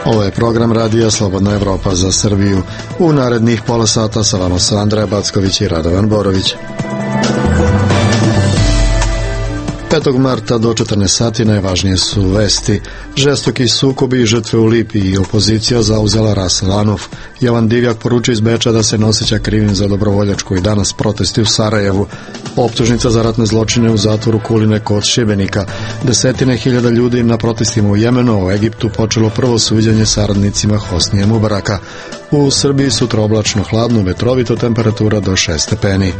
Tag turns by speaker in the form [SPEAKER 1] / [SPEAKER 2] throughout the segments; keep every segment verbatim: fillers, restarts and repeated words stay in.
[SPEAKER 1] Ovo je program Radija Slobodna Evropa za Srbiju. U narednih pola sata sa vama su Andreja Backović i Radovan Borović. petog marta do četrnaest sati najvažnije su vesti. Žestoki sukobi i žrtve u Libiji i opozicija zauzela Ras Lanuf. Jovan Divjak poručuje iz Beča da se ne osjeća krivim za dobrovoljačku i danas protesti u Sarajevu. Optužnica za ratne zločine u zatvoru Kuline kod Šibenika. Desetine hiljada ljudi na protestima u Jemenu, u Egiptu počelo prvo suđenje saradnicima Hosnije Mubaraka. U Srbiji sutra oblačno, hladno, vetrovito, temperatura do šest stepeni.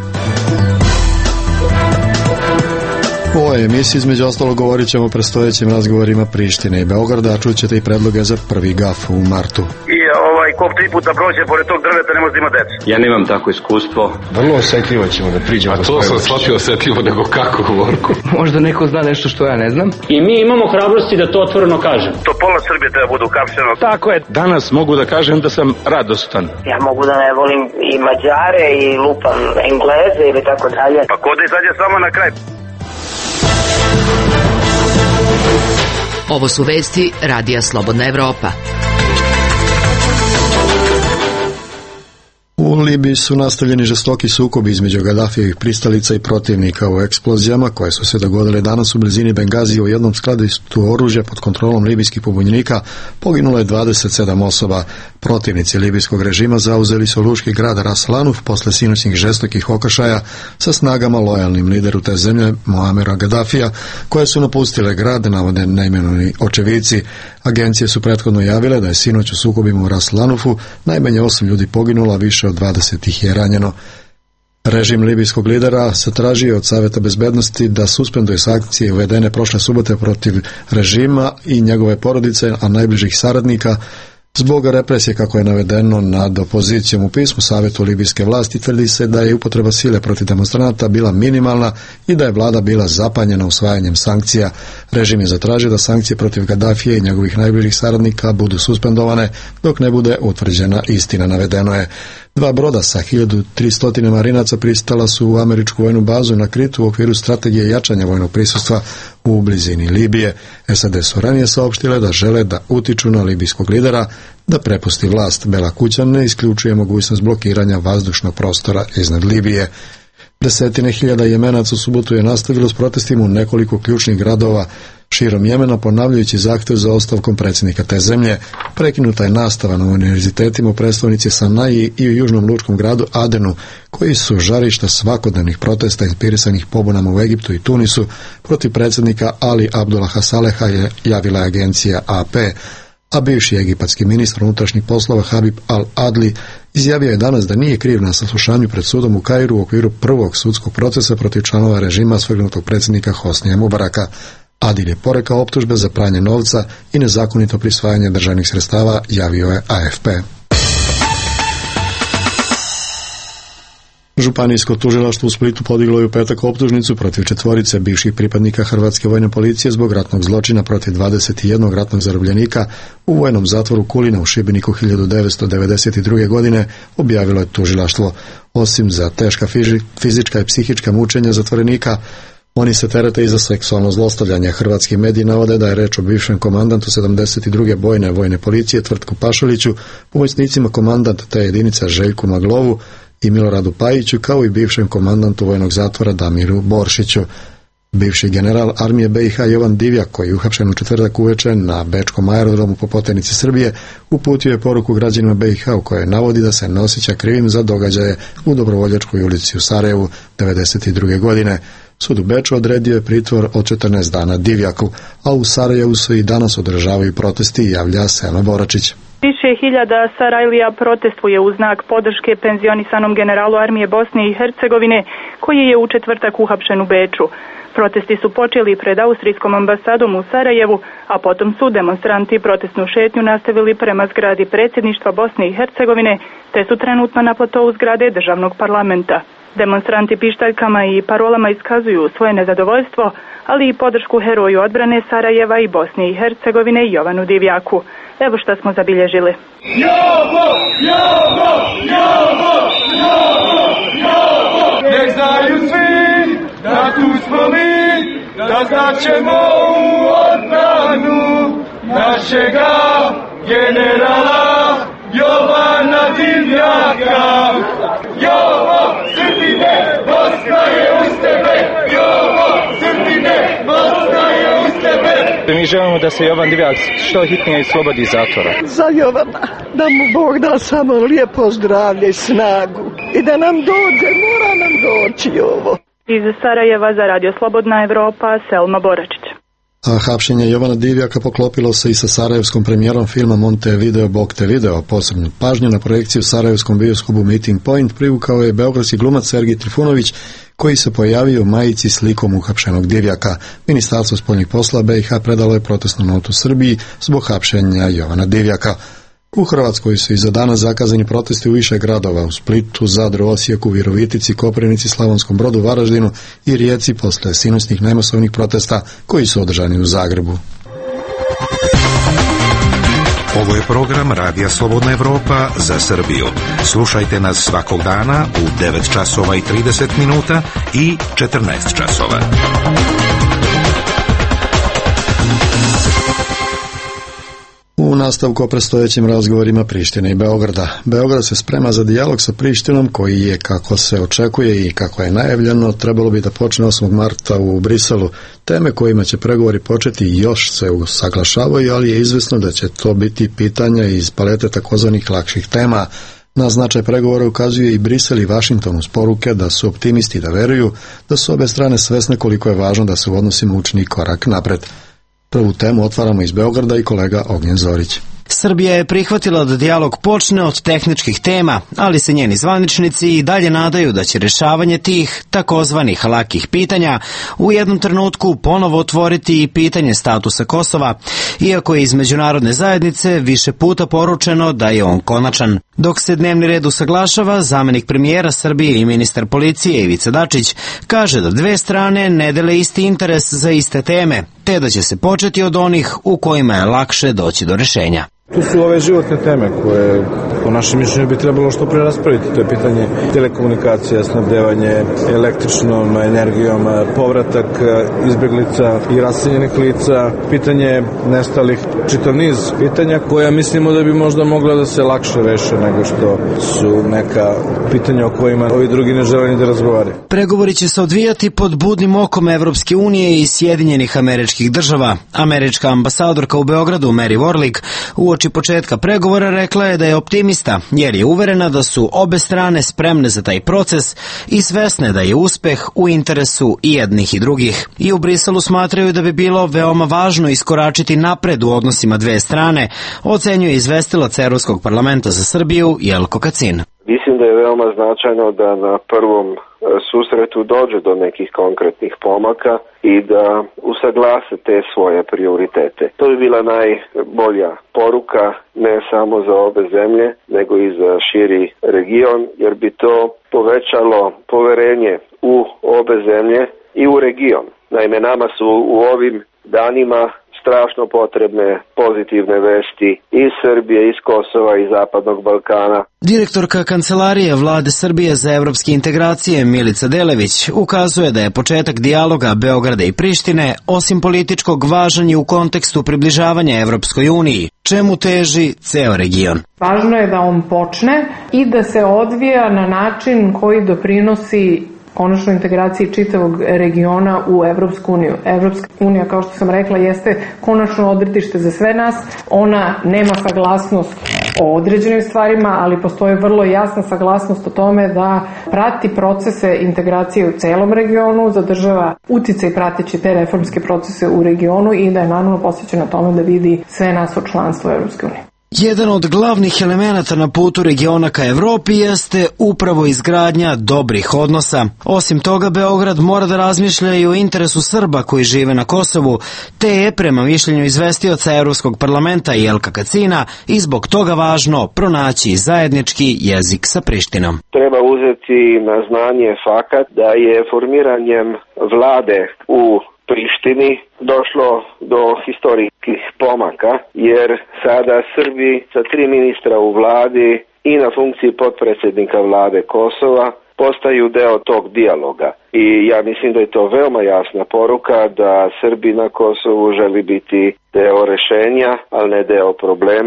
[SPEAKER 1] U ovoj emisiji između ostalo govorit ćemo o predstojećim razgovorima Prištine i Beograda, a čućete i predloge za prvi gaf u martu.
[SPEAKER 2] I ovaj kop tri puta prođe pored tog drveta, ne može da ima deca.
[SPEAKER 3] Ja nemam tako iskustvo.
[SPEAKER 4] Vrlo osetljivo ćemo da priđemo.
[SPEAKER 5] A to sam shvatio osetljivo nego kako govorku.
[SPEAKER 6] Možda neko zna nešto što ja ne znam.
[SPEAKER 7] I mi imamo hrabrosti da to otvoreno kažem.
[SPEAKER 2] To pola Srbije treba budu kapšeno.
[SPEAKER 6] Tako je.
[SPEAKER 5] Danas mogu da kažem da sam radostan.
[SPEAKER 8] Ja mogu da ne volim i Mađare i lupam Engleze ili tako dalje.
[SPEAKER 2] Pa ko da izađe samo na kraj?
[SPEAKER 9] Ovo su vesti Radija Slobodna Evropa.
[SPEAKER 1] U Libiji su nastavljeni žestoki sukobi između Gadafijevih pristalica i protivnika. U eksplozijama koje su se dogodile danas u blizini Bengazija u jednom skladištu oružja pod kontrolom libijskih pobunjenika poginulo je dvadeset sedam osoba. Protivnici libijskog režima zauzeli su luški grad Ras Lanuf posle sinoćnih žestokih okršaja sa snagama lojalnim lideru te zemlje Muamera Gadafija, koje su napustile grad, navode neimenovani očevici. Agencije su prethodno javile da je sinoć u sukobima u Ras Lanufu najmanje osam ljudi poginulo, a više od dvadeset ih je ranjeno. Režim libijskog lidera zatražio od Saveta bezbednosti da suspenduje sankcije uvedene prošle subote protiv režima i njegove porodice, a najbližih saradnika, zbog represije, kako je navedeno nad opozicijom. U pismu Savetu libijske vlasti tvrdi se da je upotreba sile protiv demonstranata bila minimalna i da je vlada bila zapanjena usvajanjem sankcija. Režim je zatražio da sankcije protiv Gadafije i njegovih najbližih saradnika budu suspendovane dok ne bude utvrđena istina, navedeno je. Dva broda sa hiljadu tristo marinaca pristala su u američku vojnu bazu na Kritu u okviru strategije jačanja vojnog prisustva u blizini Libije. S A D su ranije saopštile da žele da utiču na libijskog lidera da prepusti vlast. Bela kuća ne isključuje mogućnost blokiranja vazdušnog prostora iznad Libije. Desetine hiljada Jemenaca u subotu je nastavilo s protestima u nekoliko ključnih gradova širom Jemena, ponavljajući zahtev za ostavkom predsjednika te zemlje. Prekinuta je nastava na univerzitetima u prestonici Sanaji i u južnom lučkom gradu Adenu, koji su žarišta svakodnevnih protesta inspirisanih pobunama u Egiptu i Tunisu protiv predsjednika Ali Abdullaha Saleha, je javila agencija A P. A bivši egipatski ministar unutrašnjih poslova Habib al-Adli izjavio je danas da nije kriv na saslušanju pred sudom u Kairu u okviru prvog sudskog procesa protiv članova režima svrgnutog predsjednika Hosnija Mubaraka. Adil je porekao optužbe za pranje novca i nezakonito prisvajanje državnih sredstava, javio je A F P. Županijsko tužilaštvo u Splitu podiglo je u petak optužnicu protiv četvorice bivših pripadnika Hrvatske vojne policije zbog ratnog zločina protiv dvadeset jednog ratnog zarobljenika u vojnom zatvoru Kulina u Šibeniku hiljadu devetsto devedeset druge. godine, objavilo je tužilaštvo. Osim za teška fizička i psihička mučenja zatvorenika, oni se terete i za seksualno zlostavljanje. Hrvatski mediji navode da je reč o bivšem komandantu sedamdeset druge bojne vojne policije Tvrtku Pašaliću, pomoćnicima komandanta te jedinice Željku Maglovu i Miloradu Pajiću, kao i bivšem komandantu vojnog zatvora Damiru Boršiću. Bivši general armije B i H Jovan Divjak, koji je uhapšen u četvrtak uveče na bečkom aerodromu po poternici Srbije, uputio je poruku građanima B i H u kojoj navodi da se ne osjeća krivim za događaje u Dobrovoljačkoj ulici u Sarajevu devedeset druge. godine. Sud u Beču odredio je pritvor od četrnaest dana Divjaku, a u Sarajevu se i danas održavaju protesti, javlja Sema Boračić.
[SPEAKER 10] Više hiljada Sarajlija protestuje u znak podrške penzionisanom generalu armije Bosne i Hercegovine, koji je u četvrtak uhapšen u Beču. Protesti su počeli pred austrijskom ambasadom u Sarajevu, a potom su demonstranti protestnu šetnju nastavili prema zgradi predsjedništva Bosne i Hercegovine, te su trenutno na platou zgrade državnog parlamenta. Demonstranti pištaljkama i parolama iskazuju svoje nezadovoljstvo, ali i podršku heroju odbrane Sarajeva i Bosne i Hercegovine Jovanu Divjaku. Evo šta smo zabilježili.
[SPEAKER 11] Jovo, Jovo, Jovo, Jovo, Jovo. Nek znaju svi da tu smo mi, da znaćemo u odbranu našega generala Jovana Divjaka. Jovo, Srbine, Bosna je uz tebe. Jovo, Srbine, Bosna je uz tebe.
[SPEAKER 3] Mi želimo da se Jovan Divjak što hitnije islobodi iz zatvora.
[SPEAKER 12] Za Jovana, da mu Bog da samo lijepo zdravlje i snagu. I da nam dođe, mora nam doći ovo.
[SPEAKER 10] Iz Sarajeva za Radio Slobodna Evropa, Selma Boračić.
[SPEAKER 1] A hapšenje Jovana Divjaka poklopilo se i sa sarajevskom premijerom filma Montevideo Bog te video. Posebnu pažnju na projekciju u sarajevskom bioskopu Meeting Point privukao je beogradski glumac Sergij Trifunović, koji se pojavio u majici s likom uhapšenog Divjaka. Ministarstvo spoljnih posla B i H predalo je protestnu notu Srbiji zbog hapšenja Jovana Divjaka. U Hrvatskoj su i za danas zakazani protesti u više gradova, u Splitu, Zadru, Osijeku, Virovitici, Koprivnici, Slavonskom Brodu, Varaždinu i Rijeci posle sinoćnih nemasovnih protesta koji su održani u Zagrebu.
[SPEAKER 13] Ovo je program Radija Slobodna Evropa za Srbiju. Slušajte nas svakog dana u devet časova i trideset minuta i četrnaest časova.
[SPEAKER 1] U nastavku o predstojećim razgovorima Prištine i Beograda. Beograd se sprema za dijalog sa Prištinom koji je, kako se očekuje i kako je najavljeno, trebalo bi da počne osmog marta u Briselu. Teme kojima će pregovori početi još se usaglašavaju, ali je izvesno da će to biti pitanja iz palete takozvanih lakših tema. Na značaj pregovora ukazuje i Brisel i Vašington uz poruke da su optimisti da veruju da su obe strane svesne koliko je važno da se u odnosima učini korak napred. Prvu temu otvaramo iz Beograda i kolega Ognjen Zorić.
[SPEAKER 14] Srbija je prihvatila da dijalog počne od tehničkih tema, ali se njeni zvaničnici i dalje nadaju da će rešavanje tih takozvanih lakih pitanja u jednom trenutku ponovo otvoriti i pitanje statusa Kosova, iako je iz međunarodne zajednice više puta poručeno da je on konačan. Dok se dnevni red usaglašava, zamenik premijera Srbije i ministar policije Ivica Dačić kaže da dve strane ne dele isti interes za iste teme, te da će se početi od onih u kojima je lakše doći do rešenja.
[SPEAKER 15] Tu su ove životne teme koje po našem mišljenju bi trebalo što pre raspraviti. To je pitanje telekomunikacija, snabdevanje električnom energijom, povratak izbeglica i raseljenih lica, pitanje nestalih, čitav niz pitanja koja mislimo da bi možda mogla da se lakše reše nego što su neka pitanja o kojima ovi drugi ne žele ni da razgovaraju.
[SPEAKER 14] Pregovori će se odvijati pod budnim okom Evropske unije i Sjedinjenih Američkih Država. Američka ambasadorka u Beogradu Mary Warlick uoči početka pregovora rekla je da je optimista, jer je uverena da su obe strane spremne za taj proces i svesne da je uspeh u interesu i jednih i drugih. I u Briselu smatraju da bi bilo veoma važno iskoračiti napred u odnosima dve strane, ocenjuje izvestilac Evropskog parlamenta za Srbiju Jelko Kacin.
[SPEAKER 16] Mislim da je veoma značajno da na prvom susretu dođe do nekih konkretnih pomaka i da usaglase te svoje prioritete. To bi bila najbolja poruka ne samo za obe zemlje, nego i za širi region, jer bi to povećalo poverenje u obe zemlje i u region. Naime, nama su u ovim danima strašno potrebne pozitivne vesti iz Srbije, iz Kosova i Zapadnog Balkana.
[SPEAKER 14] Direktorka Kancelarije Vlade Srbije za evropske integracije Milica Delević ukazuje da je početak dijaloga Beograda i Prištine, osim političkog, važan i u kontekstu približavanja Evropskoj uniji, čemu teži ceo region.
[SPEAKER 17] Važno je da on počne i da se odvija na način koji doprinosi konačno integraciji čitavog regiona u Evropsku uniju. Evropska unija, kao što sam rekla, jeste konačno odredište za sve nas. Ona nema saglasnost o određenim stvarima, ali postoji vrlo jasna saglasnost o tome da prati procese integracije u celom regionu, zadržava uticaj prateći te reformske procese u regionu i da je naravno posvećena tome da vidi sve nas u članstvu Evropske unije.
[SPEAKER 14] Jedan od glavnih elemenata na putu regiona ka Evropi jeste upravo izgradnja dobrih odnosa. Osim toga, Beograd mora da razmišlja i o interesu Srba koji žive na Kosovu, te je, prema mišljenju izvestioca Evropskog parlamenta Jelka Kacina, i zbog toga važno pronaći zajednički jezik sa Prištinom.
[SPEAKER 16] Treba uzeti na znanje fakat da je formiranjem vlade u Prištini došlo do historijskih pomaka, jer sada Srbi sa tri ministra u vladi i na funkciji potpredsjednika vlade Kosova postaju deo tog dijaloga. I ja mislim da je to veoma jasna poruka da Srbi na Kosovu želi biti deo rešenja, ali ne deo problema.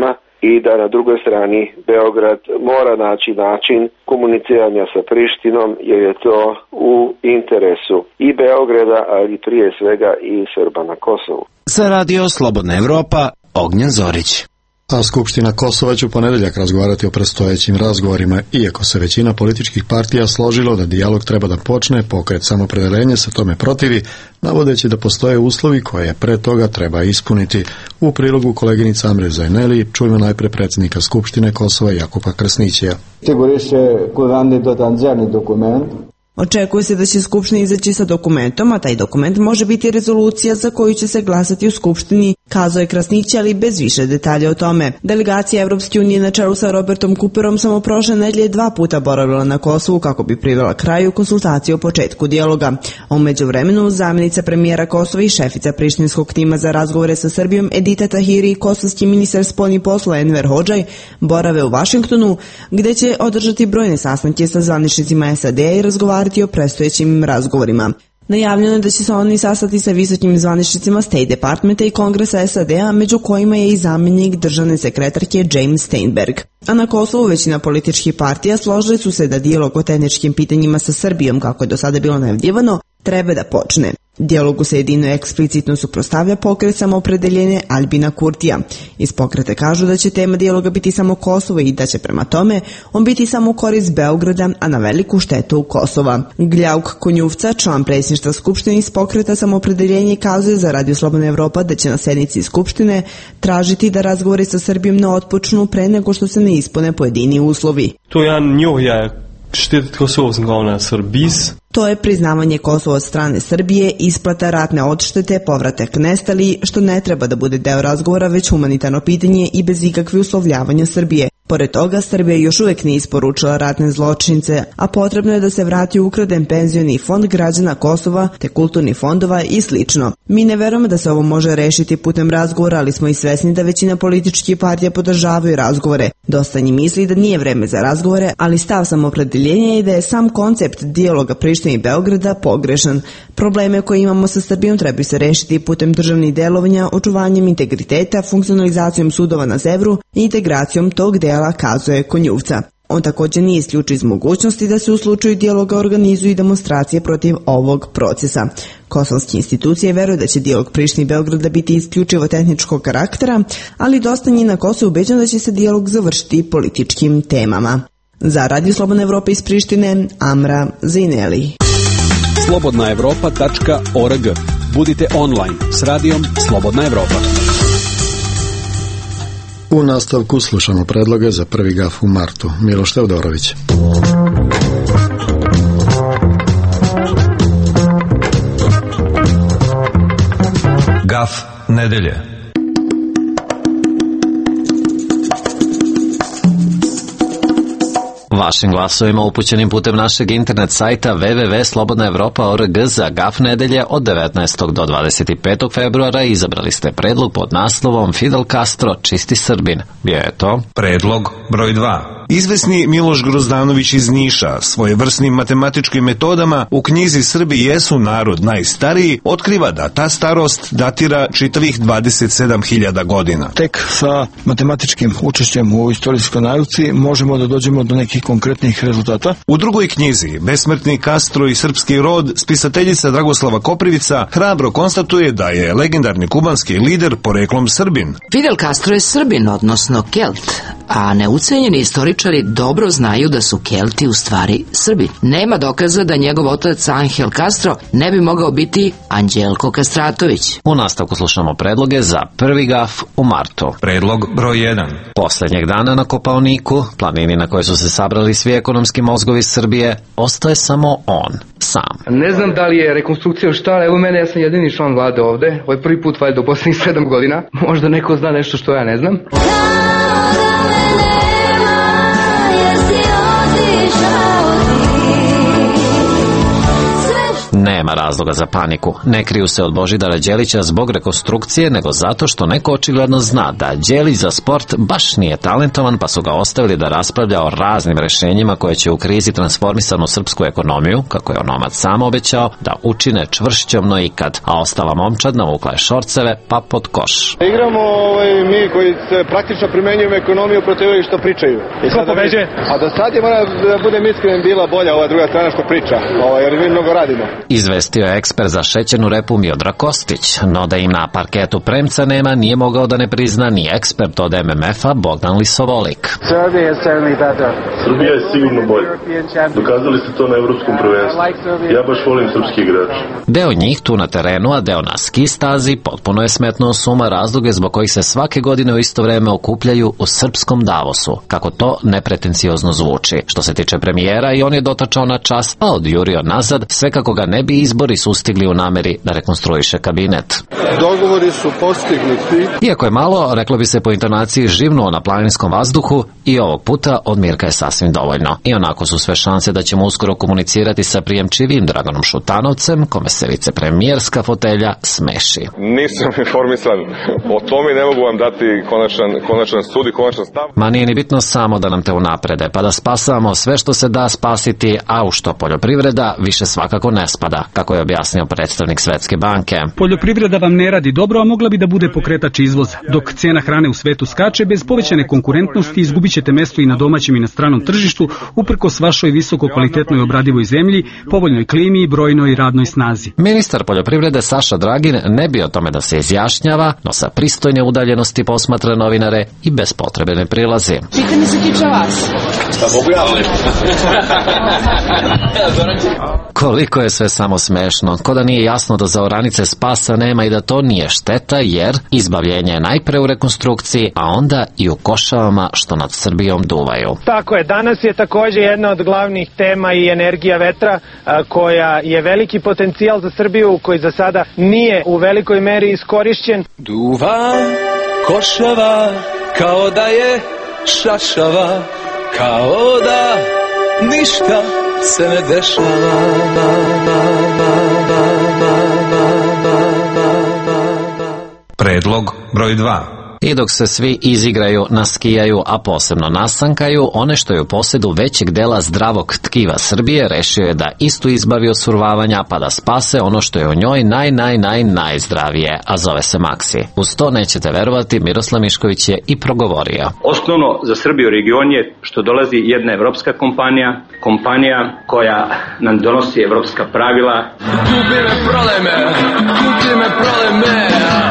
[SPEAKER 16] i da na drugoj strani Beograd mora naći način komuniciranja sa Prištinom jer je to u interesu i Beograda, ali prije svega i Srba na Kosovu.
[SPEAKER 14] Za Radio Slobodna Evropa, Ognjen Zorić.
[SPEAKER 1] A Skupština Kosova će u ponedeljak razgovarati o predstojećim razgovorima, iako se većina političkih partija složilo da dijalog treba da počne, Pokret Samopredeljenje se tome protivi, navodeći da postoje uslovi koje pre toga treba ispuniti. U prilogu koleginica Amre Zajneli čujemo najpre predsjednika Skupštine Kosova Jakupa Krasnićija.
[SPEAKER 18] Očekuje se da će Skupština izaći sa dokumentom, a taj dokument može biti rezolucija za koju će se glasati u Skupštini, kazao je Krasnić, ali bez više detalja o tome. Delegacija Evropske unije na čelu sa Robertom Cooperom samo prošle nedelje dva puta boravila na Kosovu kako bi privela kraju konsultacije o početku dijaloga. A u međuvremenu zamjenica premijera Kosova i šefica prištinskog tima za razgovore sa Srbijom Edita Tahiri i kosovski ministar spoljnih poslova Enver Hodžaj borave u Vašingtonu, gde će održati brojne sastanke sa zvaničnicima es a de a i razgovarati o predstojećim razgovorima. Najavljeno je da će se oni sastati sa visokim zvaničnicima State Departmenta i Kongresa es a de a, među kojima je i zamjenik državne sekretarke James Steinberg. A na Kosovu većina političkih partija složili su se da dijalog o etničkim pitanjima sa Srbijom, kako je do sada bilo najavljivano, treba da počne. Dijalogu se jedino eksplicitno suprotstavlja Pokret Samoopredeljenje Aljbina Kurtija. Iz pokreta kažu da će tema dijaloga biti samo Kosovo i da će prema tome on biti samo u korist Beograda, a na veliku štetu Kosova. Gljauk Konjuvca, član predsjedništva Skupštine iz Pokreta Samoopredeljenje, kazuje za Radio Slobodna Evropa da će na sednici Skupštine tražiti da razgovori sa Srbijom ne otpočnu pre nego što se ne ispune pojedini uslovi.
[SPEAKER 19] To je njohja štetit Kosovskog na Srbis.
[SPEAKER 18] To je priznavanje Kosova od strane Srbije, isplata ratne odštete, povratak nestali, što ne treba da bude deo razgovora, već humanitarno pitanje i bez ikakve uslovljavanja Srbije. Pored toga, Srbija još uvek nije isporučila ratne zločince, a potrebno je da se vrati ukraden penzioni fond građana Kosova, te kulturni fondova i slično. Mi ne verujemo da se ovo može rešiti putem razgovora, ali smo i svesni da većina političkih partija podržavaju razgovore. Dosta njih misli da nije vreme za razgovore, ali stav Samoopredeljenja je da je sam koncept dijaloga Prištine i Beograda pogrešan. Probleme koje imamo sa Srbijom trebaju se rešiti putem državnih delovanja, očuvanjem integriteta, funkcionalizacijom sudova na Zevru i integracijom tog dela, kazuje Konjuvca. On također nije isključio iz mogućnosti da se u slučaju dijaloga organizuju i demonstracije protiv ovog procesa. Kosovske institucije veruju da će dijalog Prištine i Beograda biti isključivo tehničkog karaktera, ali dosta njih na Kosovu ubeđeno da će se dijalog završiti političkim temama. Za Radio Slobodna Evropa iz Prištine, Amra Zajneli.
[SPEAKER 20] slobodna evropa tačka org. Budite online s radijom Slobodna Evropa.
[SPEAKER 1] U nastavku slušamo predloge za prvi gaf u martu. Miloš Teodorović.
[SPEAKER 13] Gaf nedelje.
[SPEAKER 21] Vašim glasovima upućenim putem našeg internet sajta w w w tačka slobodna evropa tačka org za gaf nedelje od devetnaestog do dvadeset petog februara izabrali ste predlog pod naslovom Fidel Castro, čisti Srbin. Bio je to
[SPEAKER 13] predlog broj dva. Izvesni Miloš Grozdanović iz Niša svojevrsnim matematičkim metodama u knjizi Srbi jesu narod najstariji otkriva da ta starost datira čitavih dvadeset sedam hiljada godina.
[SPEAKER 22] Tek sa matematičkim učešćem u istorijskoj nauci možemo da dođemo do nekih konkretnih rezultata.
[SPEAKER 13] U drugoj knjizi Besmrtni Castro i srpski rod spisateljica Dragoslava Koprivica hrabro konstatuje da je legendarni kubanski lider poreklom Srbin.
[SPEAKER 9] Fidel Castro je Srbin, odnosno Kelt, a neucenjeni istoričari dobro znaju da su Kelti u stvari Srbi. Nema dokaza da njegov otac Angel Castro ne bi mogao biti Anđelko Kastratović.
[SPEAKER 21] U nastavku slušamo predloge za prvi gaf u martu.
[SPEAKER 13] Predlog broj jedan.
[SPEAKER 21] Poslednjeg dana na Kopaoniku, planini na kojoj su se sabrali svi ekonomski mozgovi Srbije, ostaje samo on, sam.
[SPEAKER 6] Ne znam da li je rekonstrukcija štala, evo mene, ja sam jedini član vlade ovde, ovo je prvi put valjda u poslednjih sedam godina, možda neko zna nešto što ja ne znam.
[SPEAKER 21] Nema razloga za paniku. Ne kriju se od Božidara Đelića zbog rekonstrukcije, nego zato što neko očigledno zna da Đelić za sport baš nije talentovan, pa su ga ostavili da raspravlja o raznim rešenjima koje će u krizi transformisanu srpsku ekonomiju, kako je onomad sam obećao, da učine čvršćom no ikad, a ostala momčad navukla je šorceve pa pod koš.
[SPEAKER 4] Igramo ovaj, mi koji se praktično primenjujemo ekonomiju protiv ovih što pričaju. I
[SPEAKER 7] Ko pobeđuje?
[SPEAKER 4] A do sad je, mora da budem iskren, bila bolja ova druga strana što priča, ovaj, jer mi mnogo radimo.
[SPEAKER 21] Izvestio je ekspert za šećernu repu Miodrag Kostić, no da im na parketu premca nema nije mogao da ne prizna ni ekspert od M M F-a Bogdan Lisovolik.
[SPEAKER 23] Srbija je sigurno bolja. Dokazali ste to na evropskom prvenstvu. Ja baš volim srpski igrač.
[SPEAKER 21] Deo njih tu na terenu, a deo na ski stazi potpuno je smetnuo s uma razloge zbog kojih se svake godine u isto vreme okupljaju u srpskom Davosu, kako to nepretenciozno zvuči. Što se tiče premijera, i on je dotačao na čas, pa odjurio nazad, sve kako ga ne bi izbori sustigli u nameri da rekonstruiše kabinet.
[SPEAKER 4] Dogovori su postignuti.
[SPEAKER 21] Iako je malo, reklo bi se po intonaciji, živnuo na planinskom vazduhu, i ovog puta od Mirka je sasvim dovoljno. I onako su sve šanse da ćemo uskoro komunicirati sa prijemčivim Draganom Šutanovcem, kome se vicepremijerska fotelja smeši.
[SPEAKER 24] Nisam informisan o tome i ne mogu vam dati konačan, konačan sud i konačan stav.
[SPEAKER 21] Ma nije ni bitno samo da nam te unaprede, pa da spasavamo sve što se da spasiti, a u što poljoprivreda više svakako ne spada, kako je objasnio predstavnik Svetske banke.
[SPEAKER 25] Poljoprivreda vam ne radi dobro, a mogla bi da bude pokretač izvoza. Dok cena hrane u svetu skače, bez povećane konkurentnosti izgubit ćete mesto i na domaćem i na stranom tržištu, uprkos vašoj visoko kvalitetnoj obradivoj zemlji, povoljnoj klimi i brojnoj radnoj snazi.
[SPEAKER 21] Ministar poljoprivrede Saša Dragin ne bi o tome da se izjašnjava, no sa pristojne udaljenosti posmatra novinare i bez potrebe ne prilazi.
[SPEAKER 26] Pitanje se tiče vas.
[SPEAKER 24] Pa mogu ja li?
[SPEAKER 21] Koliko je sve samo smešno, ko da nije jasno da za oranice spasa nema i da to nije šteta, jer izbavljenje je najpre u rekonstrukciji, a onda i u košavama što nad Srbijom duvaju.
[SPEAKER 7] Tako je, danas je također jedna od glavnih tema i energija vetra, a, koja je veliki potencijal za Srbiju, koji za sada nije u velikoj meri iskorišćen.
[SPEAKER 11] Duva košava kao da je šašava, kao da ništa se ne dešava.
[SPEAKER 13] Predlog broj dva.
[SPEAKER 21] I dok se svi izigraju, naskijaju, a posebno nasankaju, one što je u posjedu većeg dela zdravog tkiva Srbije rešio je da istu izbavi od survavanja, pa da spase ono što je u njoj naj, naj, naj, najzdravije, a zove se Maksi. Uz to nećete verovati, Miroslav Mišković je i progovorio.
[SPEAKER 27] Osnovno za Srbiju region je što dolazi jedna evropska kompanija, kompanija koja nam donosi evropska pravila.
[SPEAKER 11] Kupi me proleme, kupi me proleme,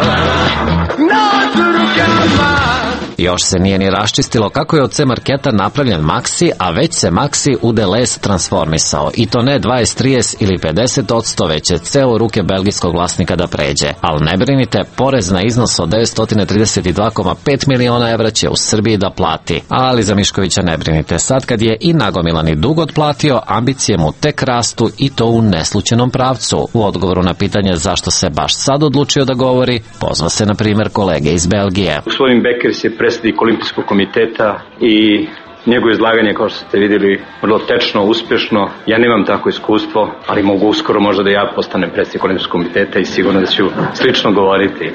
[SPEAKER 21] Još se nije ni raščistilo kako je od C marketa napravljen Maksi, a već se Maksi u Deleuze transformisao. I to ne dvadeset, trideset ili pedeset odsto, već je ceo u ruke belgijskog vlasnika da pređe. Ali ne brinite, porez na iznos od devetsto trideset dva zarez pet miliona evra će u Srbiji da plati. Ali za Miškovića ne brinite, sad kad je i nagomilani dug otplatio, ambicije mu tek rastu i to u neslučenom pravcu. U odgovoru na pitanje zašto se baš sad odlučio da govori, pozva se na primjer kolege iz Belgije.
[SPEAKER 27] Gospodin Bekers je predsjednik Olimpijskog komiteta i njegovo izlaganje, kao što ste vidjeli, vrlo tečno, uspješno. Ja nemam tako iskustvo, ali mogu uskoro možda da ja postanem predsjednik Olimpijskog komiteta i sigurno da ću slično govoriti.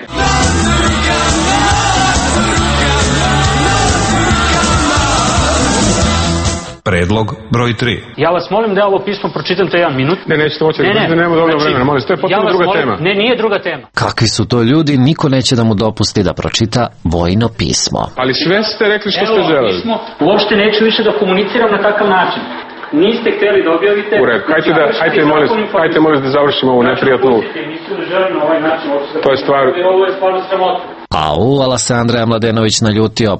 [SPEAKER 13] Predlog broj tri.
[SPEAKER 28] Ja vas molim da ovo pismo pročitam to jedan minut.
[SPEAKER 24] Ne, nećete moći, ne, ne, nema dovoljno vremena, molim, to je potpuno ja druga molim, tema.
[SPEAKER 28] Ne, nije druga tema.
[SPEAKER 21] Kakvi su to ljudi, niko neće da mu dopusti da pročita vojno pismo.
[SPEAKER 24] Ali sve ste rekli što
[SPEAKER 28] Evo,
[SPEAKER 24] ste želeli.
[SPEAKER 28] Pismo, uopšte neću više da komuniciram na takav način. Niste htjeli da objavite...
[SPEAKER 24] U redu, hajte, da, hajte, molim, hajte molim da završimo ovu neprijatnu... To je stvar...
[SPEAKER 28] Ovo je stvarno sramotno.
[SPEAKER 21] Au, ala se Andreja Mladenović naljutio.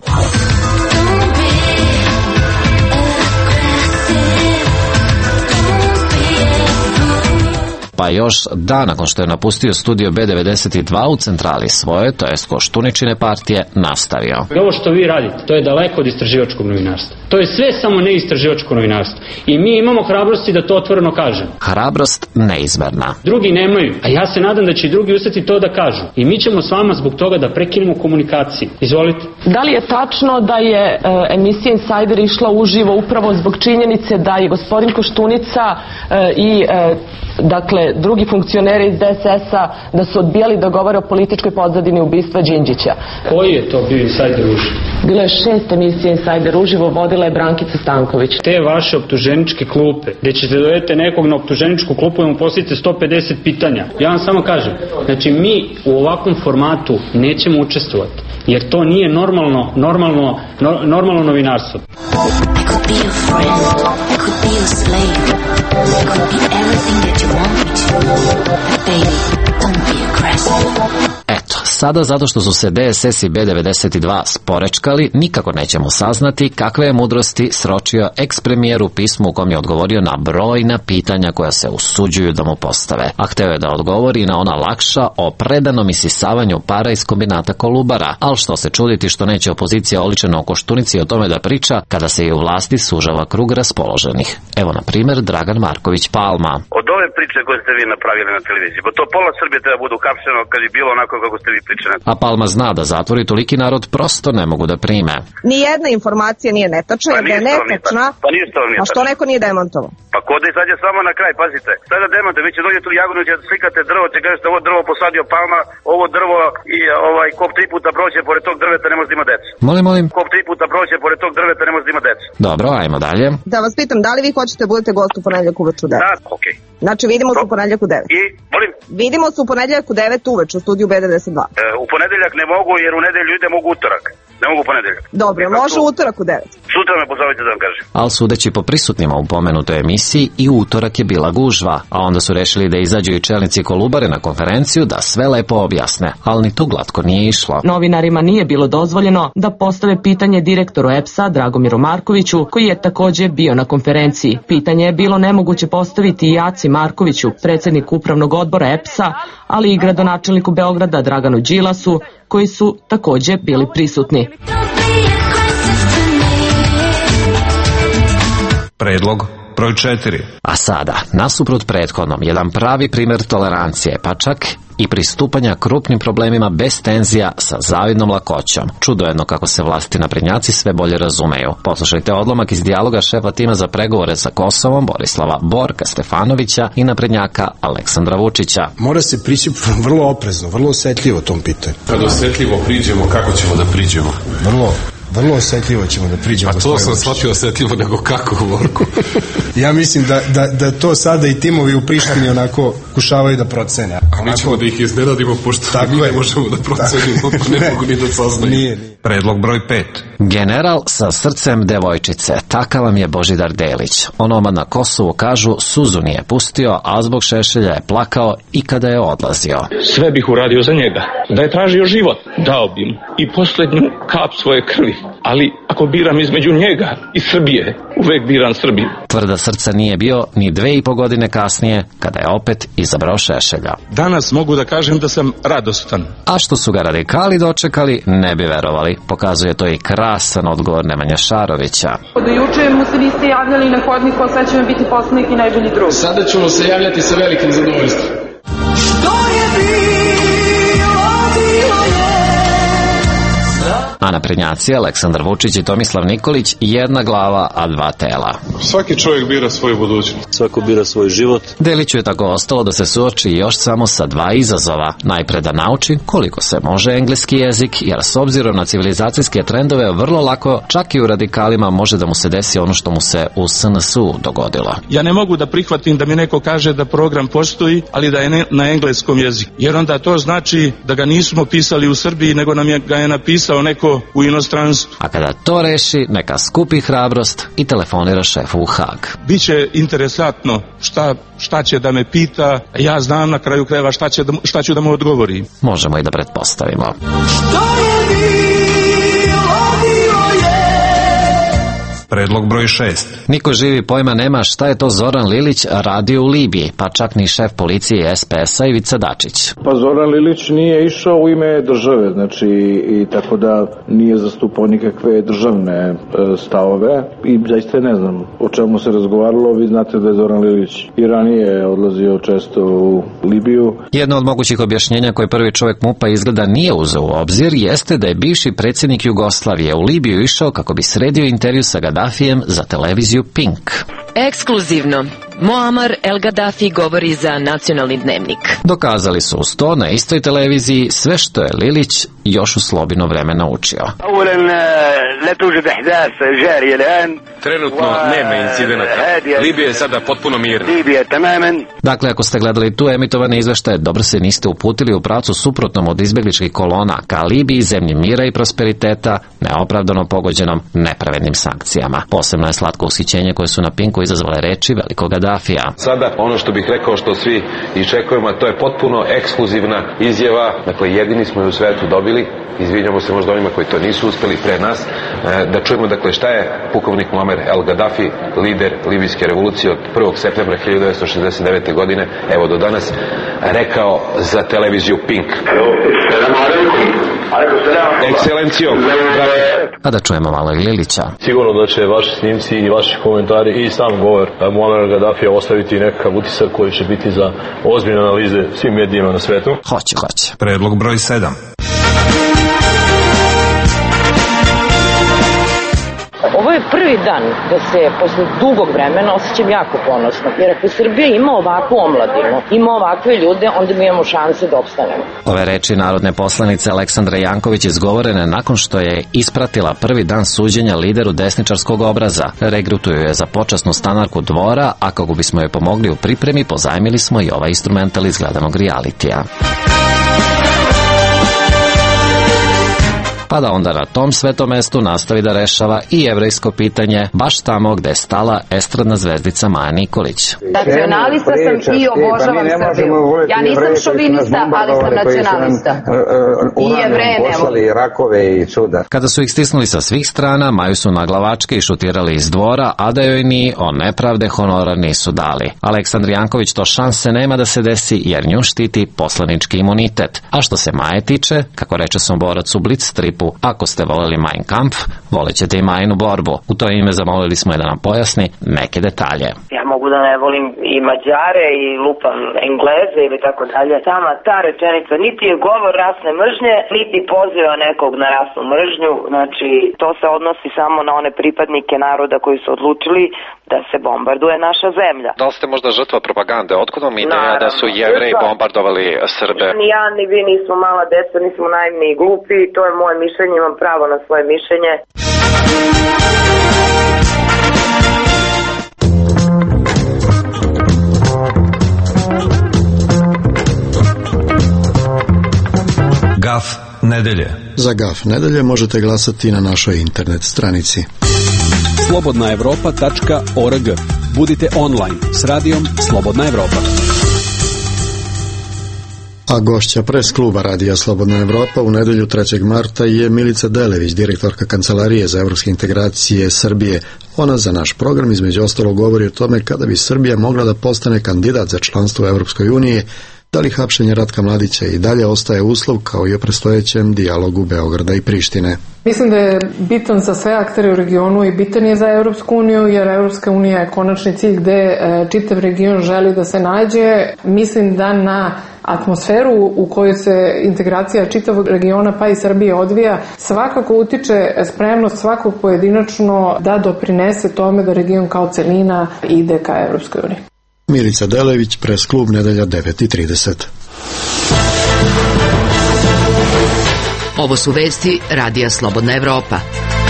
[SPEAKER 21] Pa još dan nakon što je napustio studio B devedeset dva u centrali svoje, to jest Koštuničine partije, nastavio.
[SPEAKER 28] Ovo što vi radite, to je daleko od istraživačkog novinarstva. To je sve samo ne istraživačko novinarstvo. I mi imamo hrabrosti da to otvoreno kažemo.
[SPEAKER 21] Hrabrost neizmerna.
[SPEAKER 28] Drugi nemaju, a ja se nadam da će i drugi ustati to da kažu. I mi ćemo s vama zbog toga da prekinemo komunikaciju. Izvolite.
[SPEAKER 29] Da li je tačno da je e, emisija Insider išla uživo upravo zbog činjenice da je gospodin Koštunica e, i e, dakle drugi funkcioneri iz D S S-a da su odbijali da govore o političkoj pozadini ubistva Đinđića.
[SPEAKER 28] Koji je to bio Insajder uživo?
[SPEAKER 29] Bilo je šest emisija Insajder uživo, vodila je Brankica Stanković.
[SPEAKER 28] Te vaše optuženičke klupe, gde ćete dovete nekog na optuženičku klupu i mu postavite sto pedeset pitanja. Ja vam samo kažem, znači mi u ovakvom formatu nećemo učestvovati, jer to nije normalno, normalno, no, normalno novinarstvo.
[SPEAKER 21] Eto, sada zato što su se D S S i B devedeset dva sporečkali, nikako nećemo saznati kakve je mudrosti sročio eks-premijer u pismu u kom je odgovorio na brojna pitanja koja se usuđuju da mu postave. A hteo je da odgovori na ona lakša o predanom isisavanju para iz kombinata Kolubara, ali što se čuditi što neće opozicija oličena o Koštunici o tome da priča kada se i u vlasti sužava krug raspoloženih. Evo na primjer Dragan Marković Palma.
[SPEAKER 2] Od ove priče koje ste vi napravili na televiziji, bo to pola Srbije treba budu kapšeno kad je bilo onako kako ste vi pričali.
[SPEAKER 21] A Palma zna da zatvori toliki narod prosto ne mogu da prime.
[SPEAKER 3] Nijedna informacija nije netačna, jer da je netačna,
[SPEAKER 2] pa ništa vam nije
[SPEAKER 3] a što neko nije demontovao?
[SPEAKER 2] Pa ko da izađe samo na kraj, pazite. Sada demonte, vi će dođete u Jagonu, će slikate drvo, će kažete ovo drvo posadio Palma, ovo drvo i ovaj kop tri puta prođe pored tog drveta ne može da ima decu.
[SPEAKER 21] Molim, molim.
[SPEAKER 2] Kop tri puta prođe pored tog drveta ne može da ima decu.
[SPEAKER 21] Dobro, ajmo dalje.
[SPEAKER 3] Da vas pitam, da li vi hoćete da budete gost u ponedeljak uveče u devet?
[SPEAKER 2] Da, okej. Okay.
[SPEAKER 3] Znači vidimo se u ponedeljak u devet.
[SPEAKER 2] I, molim?
[SPEAKER 3] Vidimo se u ponedeljak u devet uveče u studiju B devedeset dva.
[SPEAKER 2] E, u ponedeljak ne mogu jer u nedelju ide mogu utorak. Ne mogu ponedeljak.
[SPEAKER 3] Dobro, može u utorak u devet.
[SPEAKER 2] Sutra me pozovite da vam kažem.
[SPEAKER 21] Ali sudeći po prisutnima u pomenutoj emisiji i utorak je bila gužva, a onda su rešili da izađu i čelnici Kolubare na konferenciju da sve lepo objasne, ali ni to glatko nije išlo.
[SPEAKER 29] Novinarima nije bilo dozvoljeno da postave pitanje direktoru E P S-a Dragomiru Markoviću, koji je takođe bio na konferenciji. Pitanje je bilo nemoguće postaviti i Jaci Markoviću, predsjedniku upravnog odbora E P S-a, ali i gradonačelniku Beograda Draganu Đilasu, koji su takođe bili prisutni.
[SPEAKER 13] Predlog broj četiri.
[SPEAKER 21] A sada, nasuprot prethodnom, jedan pravi primjer tolerancije, pa čak i pristupanja krupnim problemima bez tenzija sa zavidnom lakoćom. Čudo jedno kako se vlasti naprednjaci sve bolje razumeju. Poslušajte odlomak iz dijaloga šefa tima za pregovore sa Kosovom Borislava Borka Stefanovića i naprednjaka Aleksandra Vučića.
[SPEAKER 5] Mora se prići vrlo oprezno, vrlo osetljivo tom pitanju.
[SPEAKER 8] Kad osetljivo priđemo, kako ćemo da priđemo?
[SPEAKER 5] Vrlo Vrlo osetljivo ćemo da priđemo.
[SPEAKER 8] A to sam shvatio osetljivo nego kako, Borko?
[SPEAKER 5] Ja mislim da, da, da to sada i timovi u Prištini onako kušavaju da procene.
[SPEAKER 8] A mi ćemo da ih iznenadimo, pošto mi ne možemo da procenimo, pa ne mogu ni da saznaju.
[SPEAKER 5] Nije, nije.
[SPEAKER 13] Predlog broj pet.
[SPEAKER 21] General sa srcem devojčice, takav vam je Božidar Delić. Onomad na Kosovu kažu suzu nije pustio, a zbog Šešelja je plakao i kada je odlazio.
[SPEAKER 28] Sve bih uradio za njega. Da je tražio život, dao bi mu i poslednju kap svoje krvi. Ali ako biram između njega i Srbije, uvek biram Srbiju.
[SPEAKER 21] Tvrda srca nije bio ni dve i po godine kasnije, kada je opet izabrao Šešelja.
[SPEAKER 28] Danas mogu da kažem da sam radostan.
[SPEAKER 21] A što su ga radikali dočekali, ne bi verovali. Pokazuje to i krasan odgovor Nemanje Šarovića.
[SPEAKER 29] Do juče mu se niste javljali na hodniku, a sad će vam biti poslanik i najbolji drug.
[SPEAKER 8] Sada ćemo se javljati sa velikim zadovoljstvom.
[SPEAKER 11] Što je bilo, bilo je.
[SPEAKER 21] A naprednjaci Aleksandar Vučić i Tomislav Nikolić jedna glava, a dva tela.
[SPEAKER 8] Svaki čovjek bira svoju budućnost.
[SPEAKER 10] Svako bira svoj život.
[SPEAKER 21] Deliću je tako ostalo da se suoči još samo sa dva izazova. Najpre da nauči koliko se može engleski jezik, jer s obzirom na civilizacijske trendove vrlo lako, čak i u radikalima, može da mu se desi ono što mu se u S N S-u dogodilo.
[SPEAKER 28] Ja ne mogu da prihvatim da mi neko kaže da program postoji, ali da je ne, na engleskom jeziku. Jer onda to znači da ga nismo pisali u Srbiji, nego nam je, ga je napisao neko u inostranstvu.
[SPEAKER 21] A kada to reši, neka skupi hrabrost i telefonira šefu u Hag.
[SPEAKER 28] Biće interesantno šta, šta će da me pita, ja znam na kraju krajeva šta, će da, šta ću da mu odgovorim.
[SPEAKER 21] Možemo i da pretpostavimo.
[SPEAKER 11] Što je bilo, bilo je.
[SPEAKER 13] Predlog broj šest.
[SPEAKER 21] Niko živi pojma nema šta je to Zoran Lilić radio u Libiji, pa čak ni šef policije S P S-a Ivica Dačić.
[SPEAKER 12] Pa Zoran Lilić nije išao u ime države, znači i tako da nije zastupao nikakve državne e, stavove i zaista ne znam o čemu se razgovaralo. Vi znate da je Zoran Lilić i ranije odlazio često u Libiju.
[SPEAKER 21] Jedno od mogućih objašnjenja koje prvi čovjek MUP-a izgleda nije uzeo u obzir jeste da je bivši predsjednik Jugoslavije u Libiju išao kako bi sredio intervju sa Gaddafijem za televiziju Pink.
[SPEAKER 15] Ekskluzivno.
[SPEAKER 29] Muammar El Gaddafi govori za Nacionalni dnevnik.
[SPEAKER 21] Dokazali su uz to na istoj televiziji sve što je Lilić još u slobino vreme naučio.
[SPEAKER 27] Trenutno nema incidenata. Libija je sada potpuno mirna.
[SPEAKER 21] Dakle, ako ste gledali tu emitovane izveštaje, dobro se niste uputili u pravcu suprotnom od izbegličkih kolona ka Libiji, zemlji mira i prosperiteta, neopravdano pogođenom nepravednim sankcijama. Posebno je slatko ushićenje koje su na Pinku izazvale reči velikog Gadafija.
[SPEAKER 10] Sada ono što bih rekao što svi iščekujemo, to je potpuno ekskluzivna izjava. Dakle, jedini smo je u svetu dobili. Izvinjamo se možda onima koji to nisu uspeli pre nas. Da čujemo dakle šta je pukovnik Muammar El Gaddafi, lider libijske revolucije od prvog septembra hiljadu devetsto šezdeset devete. godine, evo do danas, rekao za televiziju Pink. Ekscelencijo.
[SPEAKER 21] A da čujemo malo i Lilića.
[SPEAKER 23] Sigurno da će vaši snimci i vaši komentari i sam govor Muammara Gaddafija ostaviti nekakav utisak koji će biti za ozbiljne analize svim medijima na svetu.
[SPEAKER 21] Hoće, hoće.
[SPEAKER 13] Predlog broj sedam.
[SPEAKER 29] Ovo je prvi dan da se posle dugog vremena osjećam jako ponosno, jer ako Srbija ima ovakvu omladinu, ima ovakve ljude, onda mi imamo šanse da opstanemo.
[SPEAKER 21] Ove reči narodne poslanice Aleksandre Janković izgovorene nakon što je ispratila prvi dan suđenja lideru desničarskog obraza. Regrutuju je za počasnu stanarku Dvora, a kako bismo joj pomogli u pripremi, pozajmili smo i ovaj instrumental iz gledanog realitija. Pa da onda na tom svetom mestu nastavi da rešava i jevrejsko pitanje, baš tamo gde je stala estradna zvezdica Maja Nikolić.
[SPEAKER 29] Nacionalista sam i obožavam Srbiju. Ja nisam šovinista, ali sam nacionalista. I Jevreje nemo.
[SPEAKER 21] Kada su ih stisnuli sa svih strana, Maju su na glavačke i šutirali iz Dvora, a da joj ni o nepravde honora nisu dali. Aleksandar Janković to šanse nema da se desi, jer nju štiti poslanički imunitet. A što se Maje tiče, kako reče Somborac u Blic stripu, ako ste voleli Mein Kampf, volećete i Majinu borbu. U to ime zamolili smo je da nam pojasni neke detalje.
[SPEAKER 14] Ja mogu da ne volim i Mađare i lupam Engleze ili tako dalje. Sama ta rečenica niti je govor rasne mržnje, niti poziva nekog na rasnu mržnju. Znači, to se odnosi samo na one pripadnike naroda koji su odlučili da se bombarduje naša zemlja.
[SPEAKER 21] Da li ste možda žrtva propagande? Otkud vam ideja da su Jevreji bombardovali Srbe?
[SPEAKER 14] Ni ja, ni vi nismo mala deca, nismo naivni i glupi. To je moje mišljenje, imam pravo na svoje mišljenje.
[SPEAKER 13] Gaf nedelje.
[SPEAKER 1] Za Gaf nedelje možete glasati na našoj internet stranici
[SPEAKER 15] slobodna evropa tačka org. Budite online s radijom Slobodna Evropa.
[SPEAKER 1] A gošća pres kluba Radija Slobodna Evropa u nedelju trećeg marta je Milica Delević, direktorka Kancelarije za evropske integracije Srbije. Ona za naš program između ostalog govori o tome kada bi Srbija mogla da postane kandidat za članstvo u Evropskoj uniji, da li hapšenje Ratka Mladića i dalje ostaje uslov kao i o predstojećem dijalogu Beograda i Prištine.
[SPEAKER 16] Mislim da je bitan za sve aktere u regionu i bitan je za Evropsku uniju, jer Evropska unija je konačni cilj gde čitav region želi da se nađe. Mislim da na atmosferu u kojoj se integracija čitavog regiona pa i Srbije odvija svakako utiče spremnost svakog pojedinačno da doprinese tome da region kao celina ide ka Evropskoj uniji.
[SPEAKER 1] Milica Delević, pres klub, nedelja devet i trideset.
[SPEAKER 9] Ovo su vesti Radija Slobodna Evropa.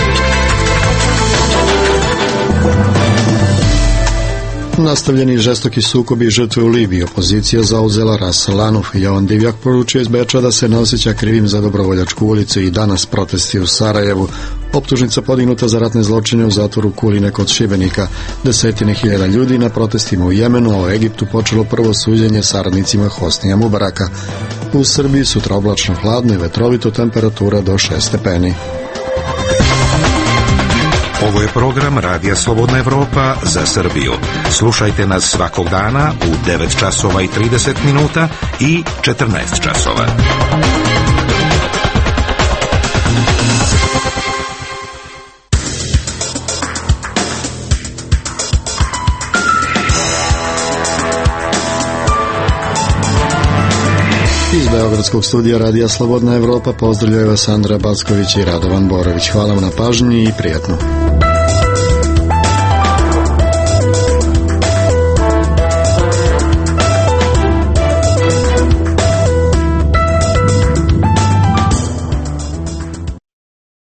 [SPEAKER 1] Nastavljeni žestoki sukobi i žrtve u Libiji, opozicija zauzela Ras Lanuf i Jovan Divjak poručio iz Beča da se ne osjeća krivim za Dobrovoljačku ulicu i danas protesti u Sarajevu. Optužnica podignuta za ratne zločine u zatvoru Kuline kod Šibenika. Desetine hiljada ljudi na protestima u Jemenu, a u Egiptu počelo prvo suđenje saradnicima Hosnija Mubaraka. U Srbiji sutra oblačno, hladno i vetrovito, temperatura do šest stepeni.
[SPEAKER 13] Ovo je program Radija Slobodna Evropa za Srbiju. Slušajte nas svakog dana u devet časova i trideset minuta i četrnaest časova.
[SPEAKER 1] Iz Beogradskog studija Radija Slobodna Evropa pozdravljaju vas Andra Backović i Radovan Borović. Hvala vam na pažnji i prijatno.